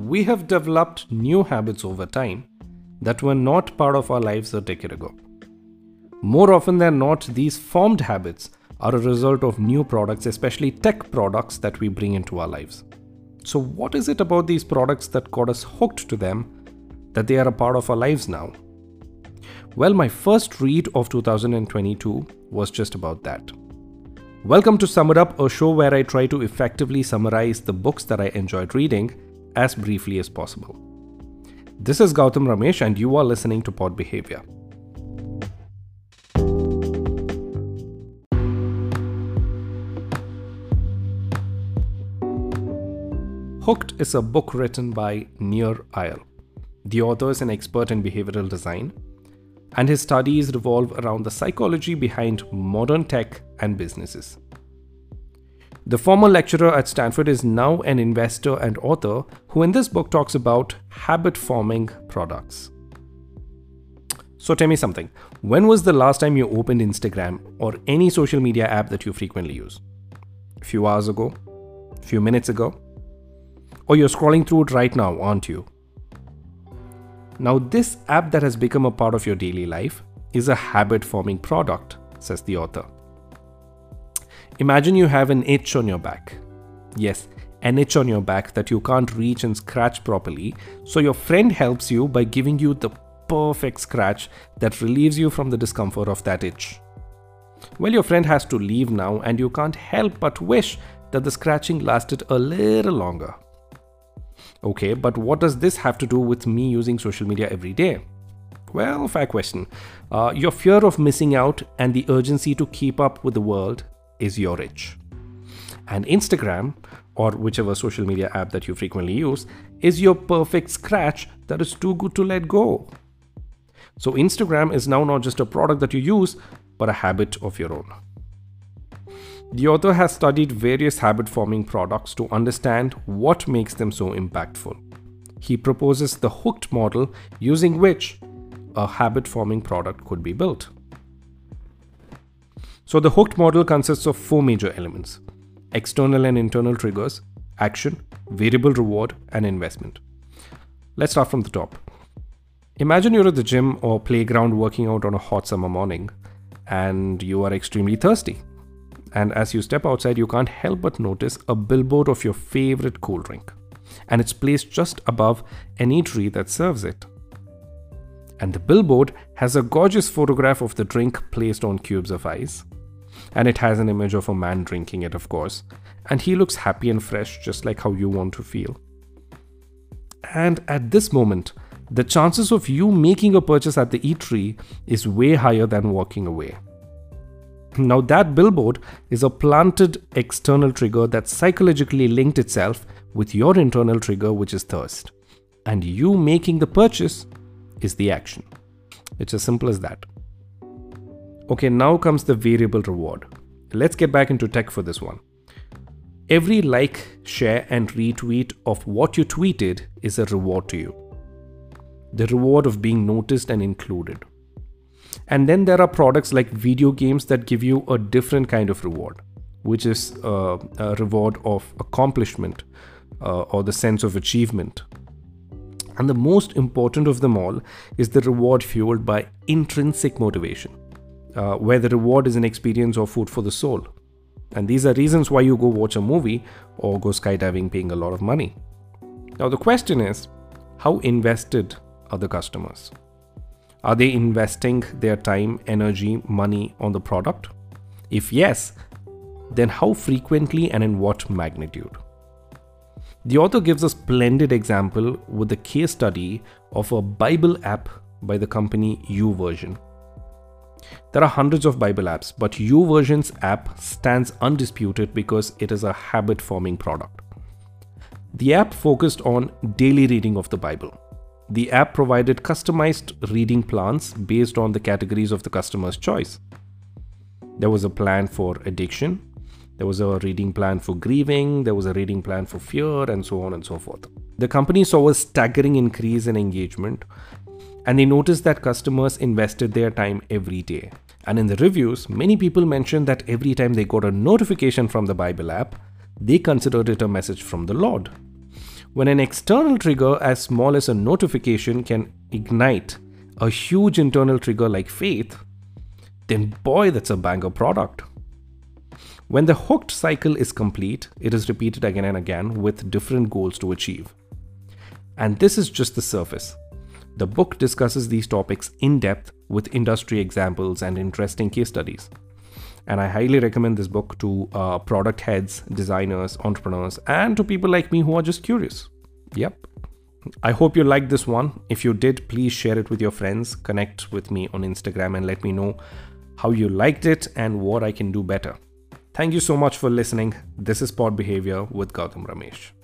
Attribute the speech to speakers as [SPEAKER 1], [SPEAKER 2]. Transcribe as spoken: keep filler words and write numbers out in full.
[SPEAKER 1] we have developed new habits over time that were not part of our lives a decade ago. More often than not, these formed habits are a result of new products, especially tech products that we bring into our lives. So what is it about these products that got us hooked to them that they are a part of our lives now? Well, my first read of two thousand twenty-two was just about that. Welcome to Sum It Up, a show where I try to effectively summarize the books that I enjoyed reading as briefly as possible. This is Gautam Ramesh and you are listening to Pod Behavior. Hooked is a book written by Nir Eyal. The author is an expert in behavioral design, and his studies revolve around the psychology behind modern tech and businesses. The former lecturer at Stanford is now an investor and author who in this book talks about habit-forming products. So tell me something, when was the last time you opened Instagram or any social media app that you frequently use? A few hours ago? A few minutes ago? Or you're scrolling through it right now, aren't you? Now, this app that has become a part of your daily life is a habit-forming product, says the author. Imagine you have an itch on your back. Yes, an itch on your back that you can't reach and scratch properly, so your friend helps you by giving you the perfect scratch that relieves you from the discomfort of that itch. Well, your friend has to leave now and you can't help but wish that the scratching lasted a little longer. Okay, but what does this have to do with me using social media every day? Well, fair question. Uh, your fear of missing out and the urgency to keep up with the world is your itch. And Instagram, or whichever social media app that you frequently use, is your perfect scratch that is too good to let go. So Instagram is now not just a product that you use, but a habit of your own. The author has studied various habit-forming products to understand what makes them so impactful. He proposes the hooked model using which a habit-forming product could be built. So the hooked model consists of four major elements: external and internal triggers, action, variable reward, and investment. Let's start from the top. Imagine you're at the gym or playground working out on a hot summer morning and you are extremely thirsty. And as you step outside, you can't help but notice a billboard of your favorite cool drink. And it's placed just above an eatery that serves it. And the billboard has a gorgeous photograph of the drink placed on cubes of ice. And it has an image of a man drinking it, of course. And he looks happy and fresh, just like how you want to feel. And at this moment, the chances of you making a purchase at the eatery is way higher than walking away. Now that billboard is a planted external trigger that psychologically linked itself with your internal trigger, which is thirst. And you making the purchase is the action. It's as simple as that. Okay, now comes the variable reward. Let's get back into tech for this one. Every like, share, and retweet of what you tweeted is a reward to you. The reward of being noticed and included. And then there are products like video games that give you a different kind of reward, which is uh, a reward of accomplishment uh, or the sense of achievement. And the most important of them all is the reward fueled by intrinsic motivation, uh, where the reward is an experience or food for the soul. And these are reasons why you go watch a movie or go skydiving paying a lot of money. Now the question is, how invested are the customers? Are they investing their time, energy, money on the product? If yes, then how frequently and in what magnitude? The author gives a splendid example with the case study of a Bible app by the company YouVersion. There are hundreds of Bible apps, but YouVersion's app stands undisputed because it is a habit-forming product. The app focused on daily reading of the Bible. The app provided customized reading plans based on the categories of the customer's choice. There was a plan for addiction, there was a reading plan for grieving, there was a reading plan for fear, and so on and so forth. The company saw a staggering increase in engagement, and they noticed that customers invested their time every day. And in the reviews, many people mentioned that every time they got a notification from the Bible app, they considered it a message from the Lord. When an external trigger as small as a notification can ignite a huge internal trigger like faith, then boy, that's a banger product. When the hooked cycle is complete, it is repeated again and again with different goals to achieve. And this is just the surface. The book discusses these topics in depth with industry examples and interesting case studies. And I highly recommend this book to uh, product heads, designers, entrepreneurs, and to people like me who are just curious. Yep. I hope you liked this one. If you did, please share it with your friends. Connect with me on Instagram and let me know how you liked it and what I can do better. Thank you so much for listening. This is Pod Behavior with Gautam Ramesh.